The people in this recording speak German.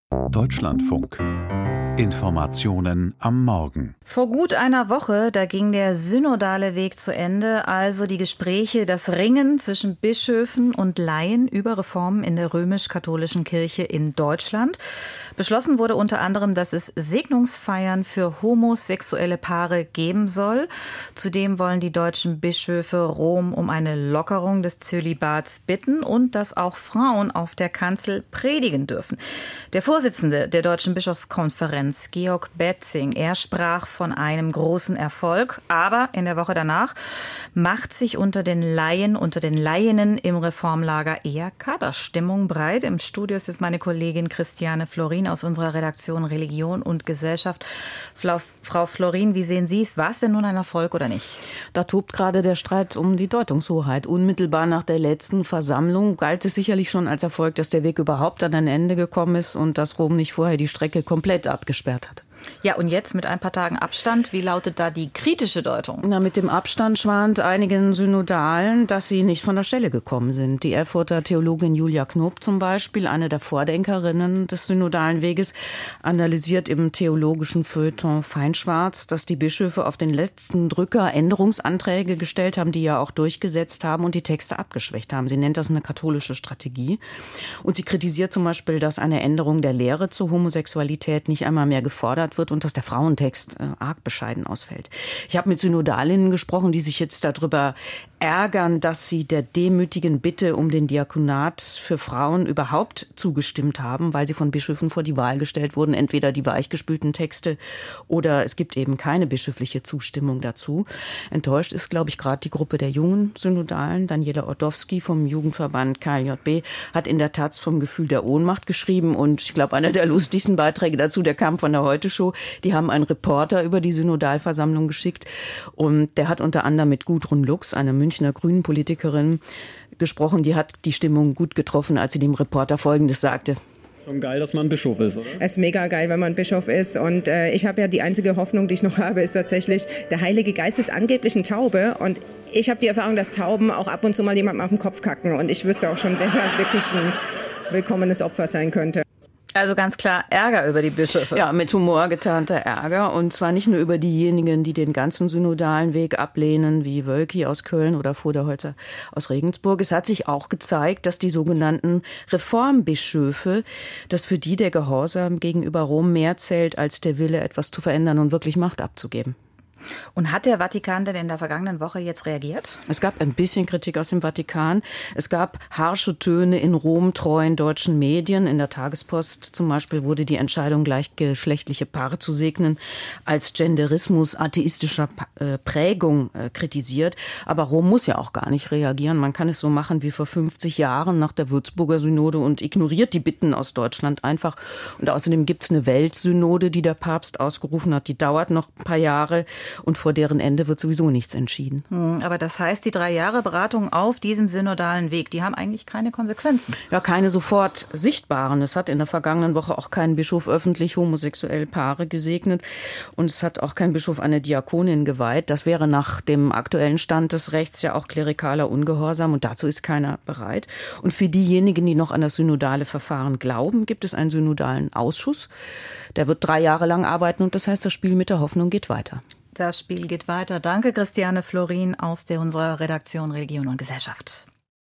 Deutschlandfunk. Informationen am Morgen. Vor gut einer Woche, da ging der synodale Weg zu Ende, also die Gespräche, das Ringen zwischen Bischöfen und Laien über Reformen in der römisch-katholischen Kirche in Deutschland. Beschlossen wurde unter anderem, dass es Segnungsfeiern für homosexuelle Paare geben soll. Zudem wollen die deutschen Bischöfe Rom um eine Lockerung des Zölibats bitten und dass auch Frauen auf der Kanzel predigen dürfen. Der Vorsitzende der Deutschen Bischofskonferenz, Georg Betzing, er sprach von einem großen Erfolg, aber in der Woche danach macht sich unter den Laien, unter den Laieninnen im Reformlager eher Kaderstimmung breit. Im Studio ist jetzt meine Kollegin Christiane Florin aus unserer Redaktion Religion und Gesellschaft. Frau Florin, wie sehen Sie es? War es denn nun ein Erfolg oder nicht? Da tobt gerade der Streit um die Deutungshoheit. Unmittelbar nach der letzten Versammlung galt es sicherlich schon als Erfolg, dass der Weg überhaupt an ein Ende gekommen ist und dass Rom nicht vorher die Strecke komplett abgesperrt hat. Ja, und jetzt mit ein paar Tagen Abstand, wie lautet da die kritische Deutung? Na, mit dem Abstand schwant einigen Synodalen, dass sie nicht von der Stelle gekommen sind. Die Erfurter Theologin Julia Knoop zum Beispiel, eine der Vordenkerinnen des synodalen Weges, analysiert im theologischen Feuilleton Feinschwarz, dass die Bischöfe auf den letzten Drücker Änderungsanträge gestellt haben, die ja auch durchgesetzt haben und die Texte abgeschwächt haben. Sie nennt das eine katholische Strategie. Und sie kritisiert zum Beispiel, dass eine Änderung der Lehre zur Homosexualität nicht einmal mehr gefordert wird und dass der Frauentext arg bescheiden ausfällt. Ich habe mit Synodalinnen gesprochen, die sich jetzt darüber ärgern, dass sie der demütigen Bitte um den Diakonat für Frauen überhaupt zugestimmt haben, weil sie von Bischöfen vor die Wahl gestellt wurden, entweder die weichgespülten Texte oder es gibt eben keine bischöfliche Zustimmung dazu. Enttäuscht ist, glaube ich, gerade die Gruppe der jungen Synodalen. Daniela Ordowski vom Jugendverband KLJB hat in der Taz vom Gefühl der Ohnmacht geschrieben und ich glaube, einer der lustigsten Beiträge dazu, der kam von der Heute-Show. Die haben einen Reporter über die Synodalversammlung geschickt und der hat unter anderem mit Gudrun Lux, einer Münchner Grünen-Politikerin, gesprochen. Die hat die Stimmung gut getroffen, als sie dem Reporter Folgendes sagte. Schon geil, dass man Bischof ist, oder? Es ist mega geil, wenn man Bischof ist. Und ich habe ja die einzige Hoffnung, die ich noch habe, ist tatsächlich, der Heilige Geist ist angeblich eine Taube. Und ich habe die Erfahrung, dass Tauben auch ab und zu mal jemandem auf den Kopf kacken. Und ich wüsste auch schon, wer da wirklich ein willkommenes Opfer sein könnte. Also ganz klar Ärger über die Bischöfe. Ja, mit Humor getarnter Ärger. Und zwar nicht nur über diejenigen, die den ganzen synodalen Weg ablehnen, wie Wölki aus Köln oder Voderholzer aus Regensburg. Es hat sich auch gezeigt, dass die sogenannten Reformbischöfe, dass für die der Gehorsam gegenüber Rom mehr zählt, als der Wille, etwas zu verändern und wirklich Macht abzugeben. Und hat der Vatikan denn in der vergangenen Woche jetzt reagiert? Es gab ein bisschen Kritik aus dem Vatikan. Es gab harsche Töne in romtreuen deutschen Medien. In der Tagespost zum Beispiel wurde die Entscheidung, gleichgeschlechtliche Paare zu segnen, als Genderismus atheistischer Prägung kritisiert. Aber Rom muss ja auch gar nicht reagieren. Man kann es so machen wie vor 50 Jahren nach der Würzburger Synode und ignoriert die Bitten aus Deutschland einfach. Und außerdem gibt es eine Weltsynode, die der Papst ausgerufen hat. Die dauert noch ein paar Jahre. Und vor deren Ende wird sowieso nichts entschieden. Aber das heißt, die 3 Jahre Beratung auf diesem synodalen Weg, die haben eigentlich keine Konsequenzen. Ja, keine sofort sichtbaren. Es hat in der vergangenen Woche auch kein Bischof öffentlich homosexuelle Paare gesegnet. Und es hat auch kein Bischof eine Diakonin geweiht. Das wäre nach dem aktuellen Stand des Rechts ja auch klerikaler Ungehorsam. Und dazu ist keiner bereit. Und für diejenigen, die noch an das synodale Verfahren glauben, gibt es einen synodalen Ausschuss. Der wird 3 Jahre lang arbeiten. Und das heißt, das Spiel mit der Hoffnung geht weiter. Das Spiel geht weiter. Danke, Christiane Florin aus unserer Redaktion Religion und Gesellschaft.